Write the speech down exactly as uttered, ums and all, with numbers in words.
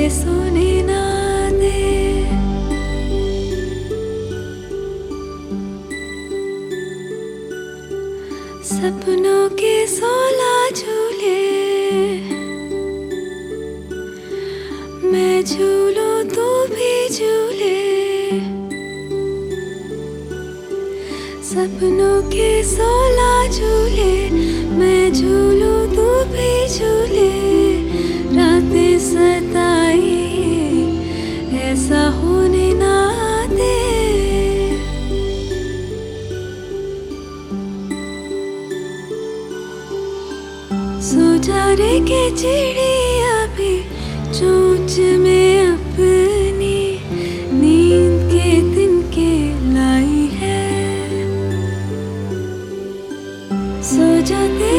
सोने ना दे। सपनों के सोलह झूले मैं झूलूं तू भी झूले। सपनों के सोलह झूले मैं झूलूं तू भी झूले। रातें सताई ऐसा होने ना दे। सो जा रे के चिड़िया भी चोंच में अपनी नींद के तिनके लाई है। सो जा